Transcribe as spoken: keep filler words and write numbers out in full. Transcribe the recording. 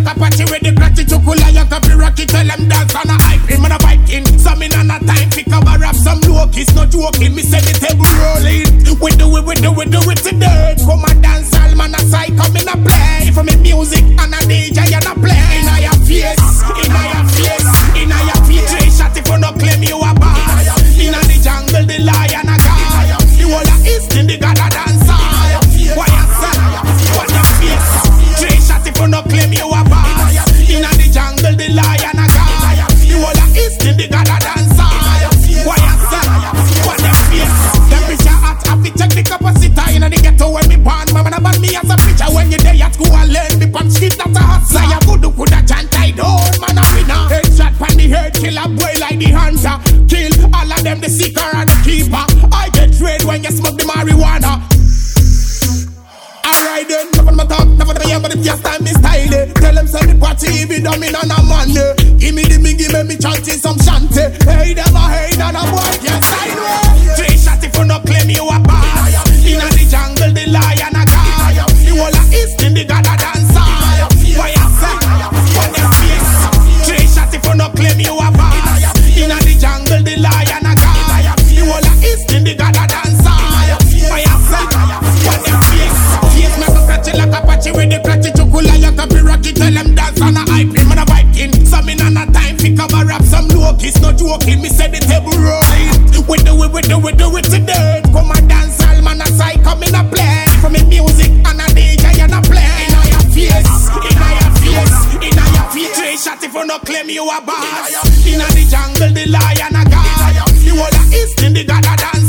like a party with the gratitude to cool like a rocky. Tell them dance on a hype him and a Viking. Some in on a time fi cover up some low kiss, no joking. Me say the table rolling. We do it, we do it, do it today. Come and dance, all man a side come in a play. For me music and a D J and a play. In a your face, in a your face, in a your face. Three shot if you no claim you a boss. In a the jungle, the lion a god. The whole of East in the god a dancer. Why you say? What your face? Three shot if you no claim you a boss. In a the jungle, the lion a god. The whole of East in the god a dancer. Why you say? What your face? Temperature hot, have to check the capacity. In a the ghetto when me born, mama na ban me as a preacher. When you day at school and learn me pan street not a hot side. Good could a chant I don't man a winner. Headshot pan the head, kill a boy like the hunter. Kill all of them, the seeker and the keeper. I get trade when you smoke the marijuana. Alright then, never my talk, never the young, but if you time me style it. Tell them say the party even done me on a Monday. Give me the me, give me me chanting some shanty. Hey them a hey, none a boy can't sign way. Three shots if you no claim you a boss. Inna the jungle, the lion a god. The whole of East in the god a dancer. Why you say? What them face? Three shots if you no claim you a boss. Inna the jungle, the lion a god. The whole of East in the god a dancer. Why you say? What them face? Face me go scratchy like a patchy with the clutchy chocolate like a rocky. Tell them dance on a hype him and a Viking. Some in on a time fi cover up some low kiss, no joking. Me say the table rolling. We do it, we do it, do it today. Come and dance, all man a side come in a play. For me music and a D J and a play. In a your face, in a your face, in a your face. Three shot if you no claim you a boss. In a the jungle, the lion a god. The whole of East in the god a dance.